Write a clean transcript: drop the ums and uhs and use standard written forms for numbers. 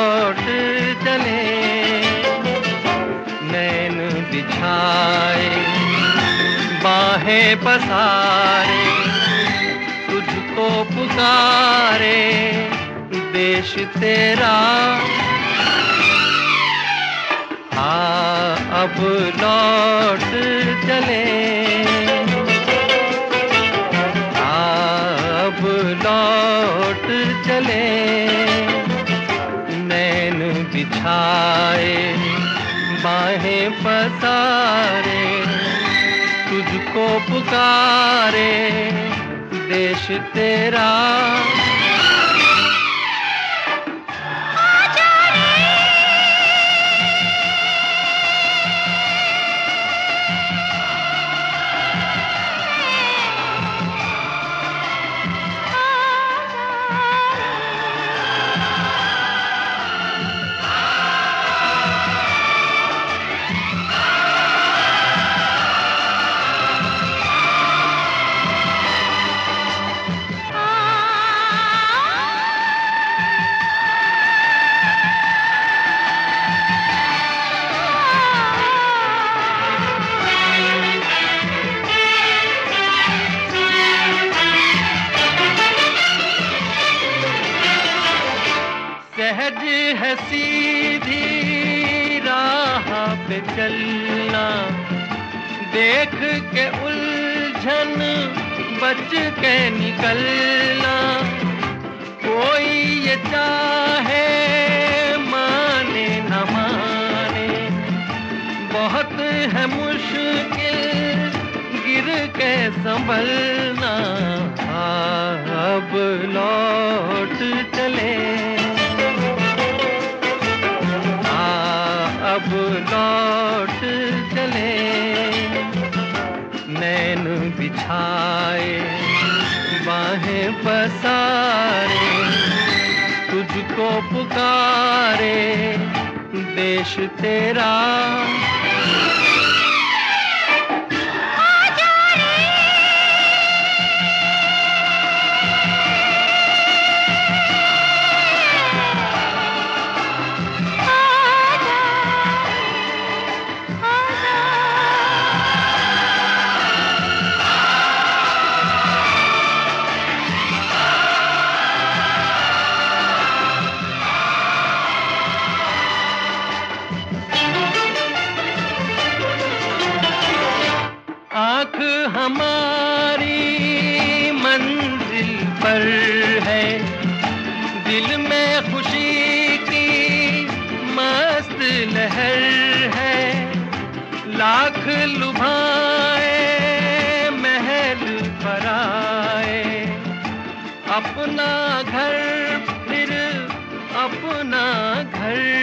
लौट चले, नैन बिछाए बाहें पसारे, तुझको पुकारे देश तेरा। अब लौट चले, अब लौट चले, नैन बिछाए बाहें पसारे, तुझको पुकारे देश तेरा। सहज है सीधी राह पे चलना, देख के उलझन बच के निकलना। कोई ये चाहे माने न माने, बहुत है मुश्किल गिर के संभलना। अब लौट चले, अब लौट चले, नैन बिछाए बाहें पसारे, तुझको पुकारे देश तेरा। आँख हमारी मंजिल पर है, दिल में खुशी की मस्त लहर है। लाख लुभाए महल पराए, अपना घर फिर अपना घर